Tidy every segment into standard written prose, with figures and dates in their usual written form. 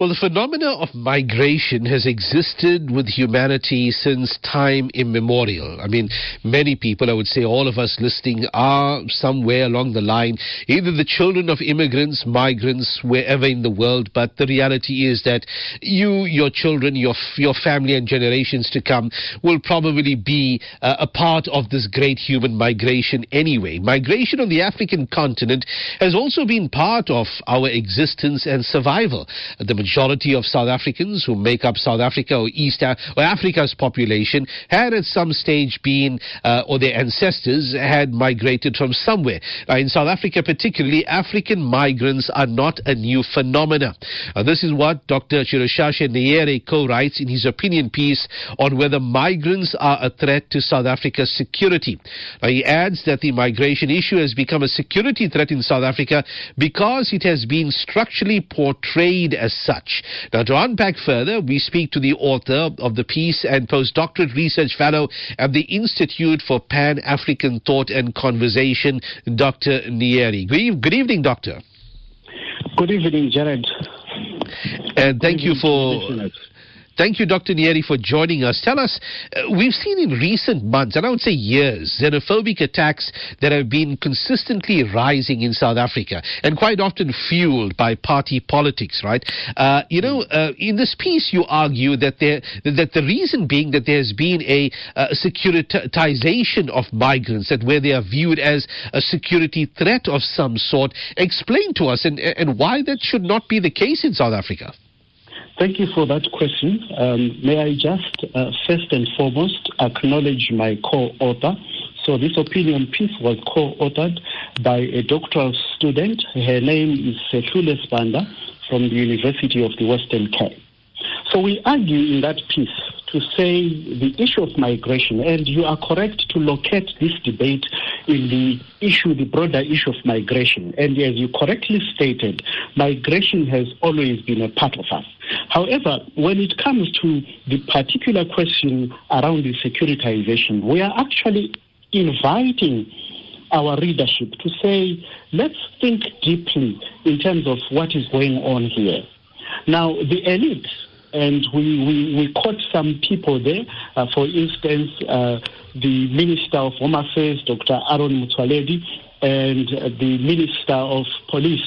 Well, the phenomena of migration has existed with humanity since time immemorial. I mean, many people, I would say all of us listening, are somewhere along the line either the children of immigrants, migrants, wherever in the world, but the reality is that you, your children, your family and generations to come will probably be a part of this great human migration anyway. Migration on the African continent has also been part of our existence and survival. The majority of South Africans who make up South Africa or Africa's population had at some stage been, or their ancestors had migrated from somewhere. In South Africa particularly, African migrants are not a new phenomena. This is what Dr. Chirashashe Nyere co-writes in his opinion piece on whether migrants are a threat to South Africa's security. He adds that the migration issue has become a security threat in South Africa because it has been structurally portrayed as such. Now, to unpack further, we speak to the author of the piece and postdoctorate research fellow at the Institute for Pan-African Thought and Conversation, Dr. Nyere. Good evening, Doctor. Good evening, Jared. And thank you, Dr. Nyere, for joining us. Tell us, we've seen in recent months, and I would say years, xenophobic attacks that have been consistently rising in South Africa, and quite often fueled by party politics, right? In this piece, you argue that the reason being that there's been a securitization of migrants, that where they are viewed as a security threat of some sort. Explain to us and why that should not be the case in South Africa. Thank you for that question. May I just first and foremost acknowledge my co-author. So this opinion piece was co-authored by a doctoral student. Her name is Sethule Spanda from the University of the Western Cape. So we argue in that piece to say the issue of migration, and you are correct to locate this debate in the broader issue of migration. And as you correctly stated, migration has always been a part of us. However, when it comes to the particular question around the securitization, we are actually inviting our readership to say, let's think deeply in terms of what is going on here. Now, the elite, and we quote some people there, for instance, the Minister of Home Affairs, Dr. Aaron Motsoaledi, and the Minister of Police,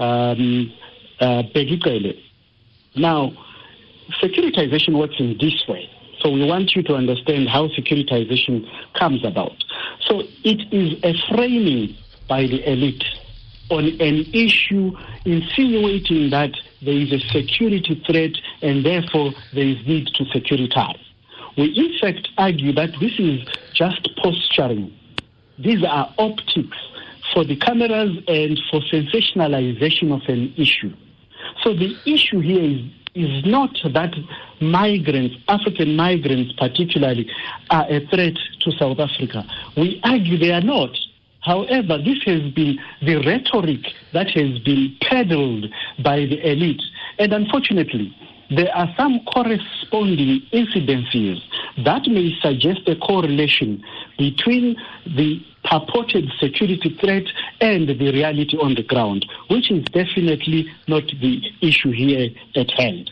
Bheki Cele. Now, securitization works in this way. So we want you to understand how securitization comes about. So it is a framing by the elite on an issue insinuating that there is a security threat and therefore there is need to securitize. We in fact argue that this is just posturing. These are optics for the cameras and for sensationalization of an issue. So the issue here is not that migrants, African migrants particularly, are a threat to South Africa. We argue they are not. However, this has been the rhetoric that has been peddled by the elite. And unfortunately, there are some corresponding incidences that may suggest a correlation between the purported security threat and the reality on the ground, which is definitely not the issue here at hand.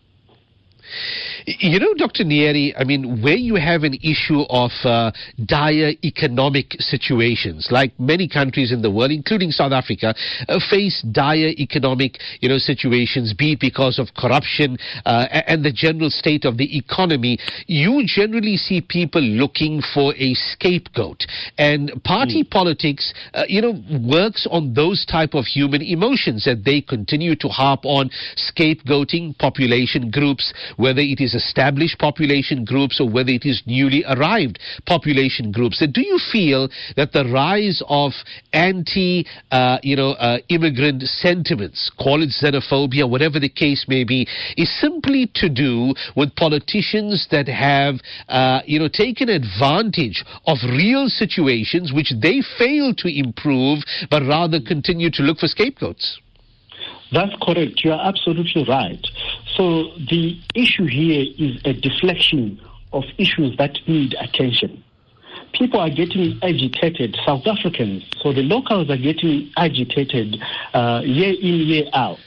You know, Dr. Nyere, I mean, where you have an issue of dire economic situations, like many countries in the world, including South Africa, face dire economic, situations, be it because of corruption and the general state of the economy, you generally see people looking for a scapegoat. And party politics, works on those type of human emotions, that they continue to harp on scapegoating population groups, whether it is established population groups or whether it is newly arrived population groups. So do you feel that the rise of anti-immigrant sentiments, call it xenophobia, whatever the case may be, is simply to do with politicians that have, taken advantage of real situations which they fail to improve, but rather continue to look for scapegoats? That's correct. You are absolutely right. So the issue here is a deflection of issues that need attention. People are getting agitated, South Africans, so the locals are getting agitated year in, year out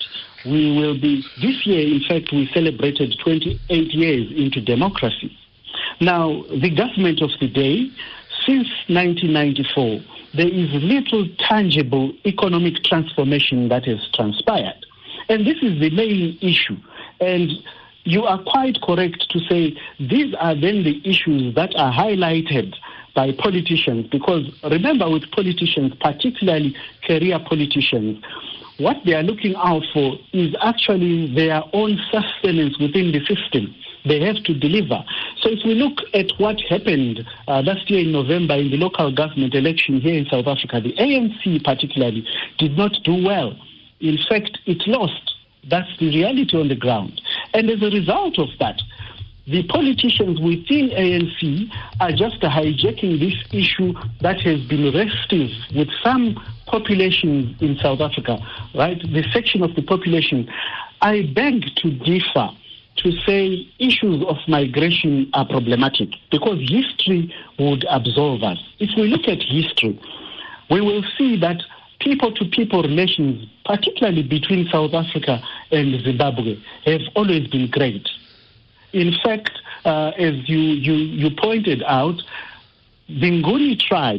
we will be, this year, in fact, we celebrated 28 years into democracy. Now, the government of the day, since 1994, there is little tangible economic transformation that has transpired. And this is the main issue. And you are quite correct to say these are then the issues that are highlighted by politicians, because remember, with politicians, particularly career politicians, what they are looking out for is actually their own sustenance within the system. They have to deliver. So if we look at what happened last year in November in the local government election here in South Africa, the ANC particularly did not do well. In fact, it lost. That's the reality on the ground. And as a result of that, the politicians within ANC are just hijacking this issue that has been restive with some populations in South Africa, right? The section of the population. I beg to differ to say issues of migration are problematic, because history would absolve us. If we look at history, we will see that people-to-people relations, particularly between South Africa and Zimbabwe, have always been great. In fact, as you pointed out, the Nguni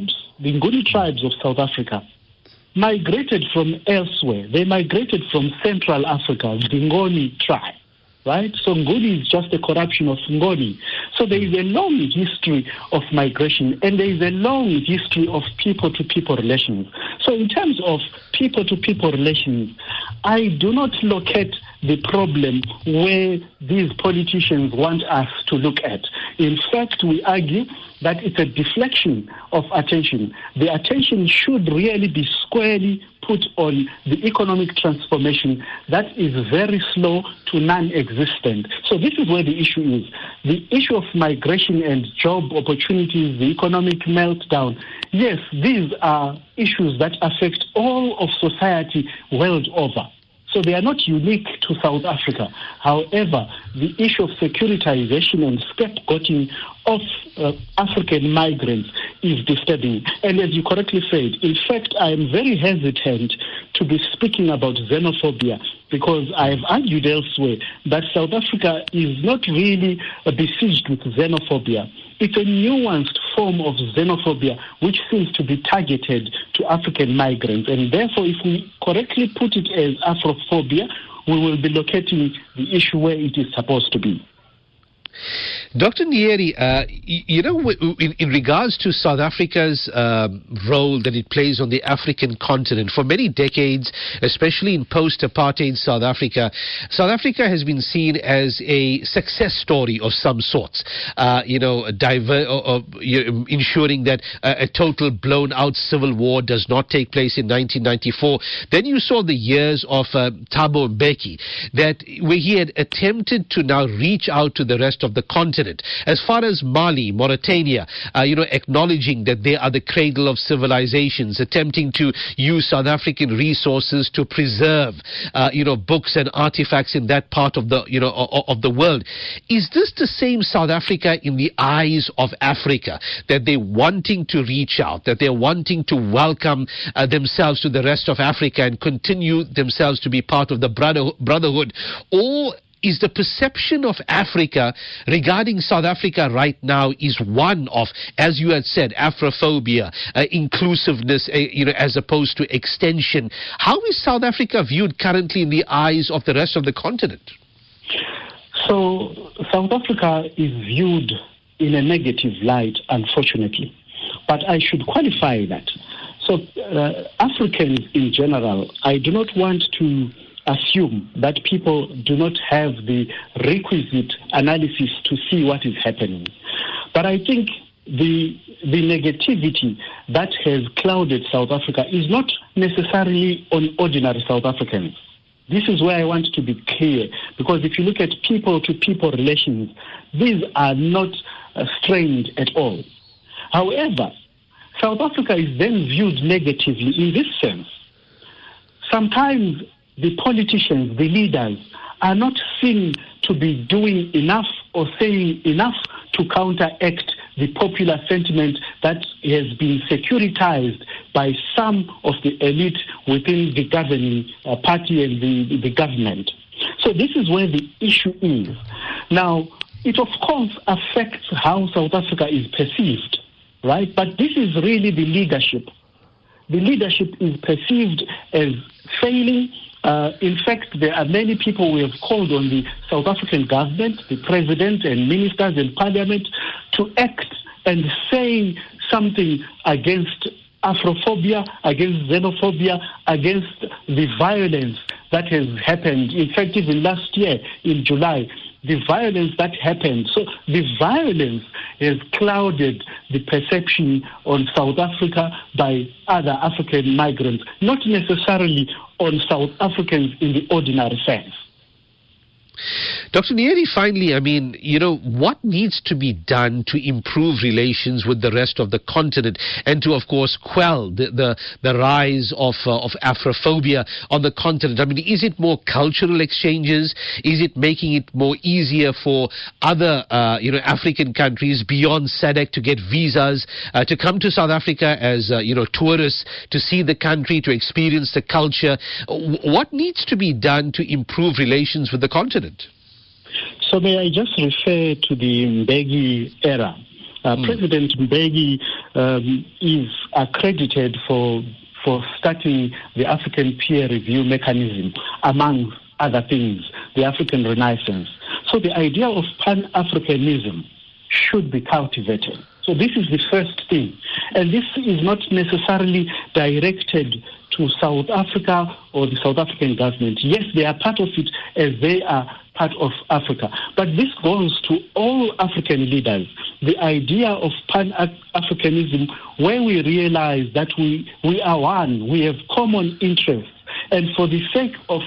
tribes of South Africa migrated from elsewhere. They migrated from Central Africa, the Ngoni tribe, right? So Nguni is just a corruption of Ngoni. So there is a long history of migration, and there is a long history of people-to-people relations. So in terms of people-to-people relations, I do not locate the problem where these politicians want us to look at. In fact, we argue that it's a deflection of attention. The attention should really be squarely put on the economic transformation that is very slow to non-existent. So this is where the issue is. The issue of migration and job opportunities, the economic meltdown, yes, these are issues that affect all of society world over. So they are not unique to South Africa. However, the issue of securitization and scapegoating of African migrants is disturbing. And as you correctly said, in fact, I am very hesitant to be speaking about xenophobia, because I have argued elsewhere that South Africa is not really besieged with xenophobia. It's a nuanced form of xenophobia which seems to be targeted to African migrants. And therefore, if we correctly put it as Afrophobia, we will be locating the issue where it is supposed to be. Dr. Nyeri, in regards to South Africa's role that it plays on the African continent, for many decades, especially in post-apartheid South Africa has been seen as a success story of some sorts, ensuring that a total blown-out civil war does not take place in 1994. Then you saw the years of Thabo Mbeki, where he had attempted to now reach out to the rest of the continent. As far as Mali, Mauritania, acknowledging that they are the cradle of civilizations, attempting to use South African resources to preserve, books and artifacts in that part of the, of the world. Is this the same South Africa in the eyes of Africa, that they're wanting to reach out, that they're wanting to welcome themselves to the rest of Africa and continue themselves to be part of the brotherhood? Or is the perception of Africa regarding South Africa right now is one of, as you had said, Afrophobia, inclusiveness, as opposed to extension? How is South Africa viewed currently in the eyes of the rest of the continent? So South Africa is viewed in a negative light, unfortunately. But I should qualify that. So Africans in general, I do not want to assume that people do not have the requisite analysis to see what is happening. But I think the negativity that has clouded South Africa is not necessarily on ordinary South Africans. This is where I want to be clear, because if you look at people-to-people relations, these are not strained at all. However, South Africa is then viewed negatively in this sense. Sometimes the politicians, the leaders, are not seen to be doing enough or saying enough to counteract the popular sentiment that has been securitized by some of the elite within the governing party and the government. So this is where the issue is. Now, it of course affects how South Africa is perceived, right? But this is really the leadership. The leadership is perceived as failing. In fact, there are many people who have called on the South African government, the president and ministers and parliament to act and say something against Afrophobia, against xenophobia, against the violence that has happened. In fact, even last year in July, the violence that happened. So the violence has clouded the perception on South Africa by other African migrants, not necessarily on South Africans in the ordinary sense. Dr. Nyeri, finally, I mean, what needs to be done to improve relations with the rest of the continent and to, of course, quell the rise of Afrophobia on the continent? I mean, is it more cultural exchanges? Is it making it more easier for other, African countries beyond SADC to get visas, to come to South Africa as, tourists, to see the country, to experience the culture? What needs to be done to improve relations with the continent? So may I just refer to the Mbeki era? President Mbeki is accredited for starting the African peer review mechanism, among other things, the African Renaissance. So the idea of Pan-Africanism should be cultivated. So this is the first thing. And this is not necessarily directed to South Africa or the South African government. Yes, they are part of it as they are part of Africa. But this goes to all African leaders. The idea of Pan-Africanism, where we realize that we are one, we have common interests, and for the sake of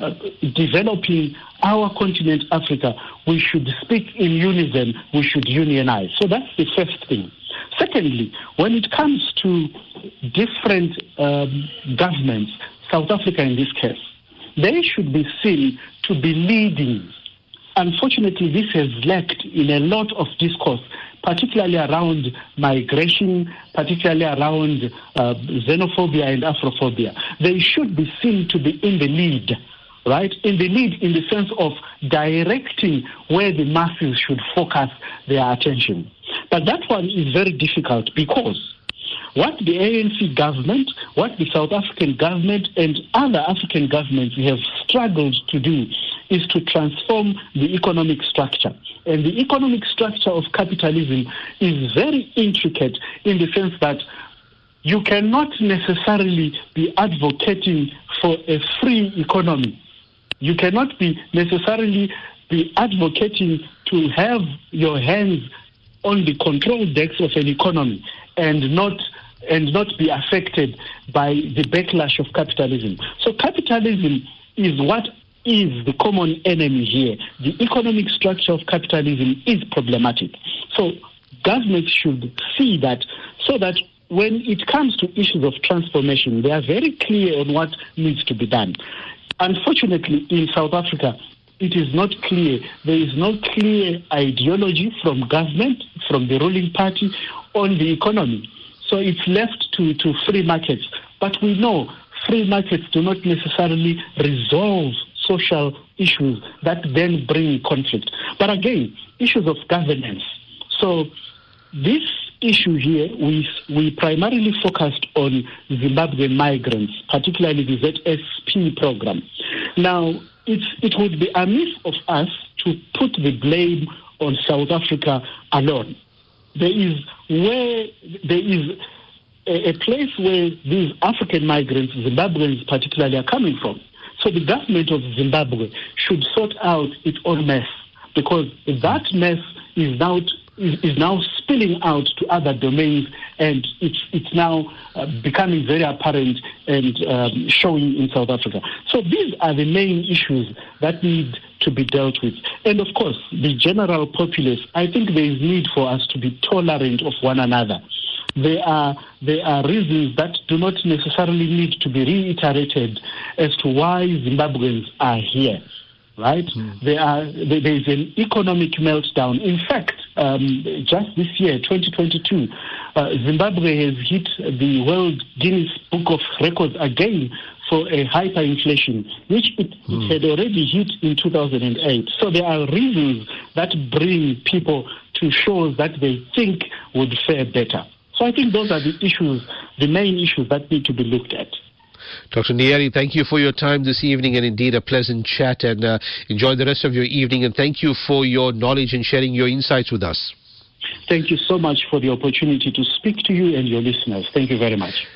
developing our continent, Africa, we should speak in unison, we should unionize. So that's the first thing. Secondly, when it comes to different governments, South Africa in this case, they should be seen to be leading. Unfortunately, this has lacked in a lot of discourse, particularly around migration, particularly around xenophobia and Afrophobia. They should be seen to be in the lead, right? In the lead in the sense of directing where the masses should focus their attention. But that one is very difficult because what the ANC government, what the South African government and other African governments have struggled to do is to transform the economic structure. And the economic structure of capitalism is very intricate in the sense that you cannot necessarily be advocating for a free economy. You cannot be necessarily be advocating to have your hands on the control decks of an economy and not be affected by the backlash of capitalism. So capitalism is what is the common enemy here. The economic structure of capitalism is problematic. So governments should see that so that when it comes to issues of transformation, they are very clear on what needs to be done. Unfortunately, in South Africa, it is not clear. There is no clear ideology from government, from the ruling party on the economy. So it's left to free markets. But we know free markets do not necessarily resolve social issues that then bring conflict. But again, issues of governance. So this issue here, we primarily focused on Zimbabwean migrants, particularly the ZSP program. Now, it would be amiss of us to put the blame on South Africa alone. There is a place where these African migrants, Zimbabweans particularly, are coming from. So the government of Zimbabwe should sort out its own mess, because that mess is now spilling out to other domains, and it's now becoming very apparent and showing in South Africa. So these are the main issues that need to be dealt with. And of course, the general populace, I think there is need for us to be tolerant of one another. There are reasons that do not necessarily need to be reiterated as to why Zimbabweans are here. right? There is an economic meltdown. In fact, just this year, 2022, Zimbabwe has hit the World Guinness Book of Records again for a hyperinflation, which it had already hit in 2008. So there are reasons that bring people to shows that they think would fare better. So I think those are the issues, the main issues that need to be looked at. Dr. Nyeri, thank you for your time this evening, and indeed a pleasant chat, and enjoy the rest of your evening, and thank you for your knowledge and sharing your insights with us. Thank you so much for the opportunity to speak to you and your listeners. Thank you very much.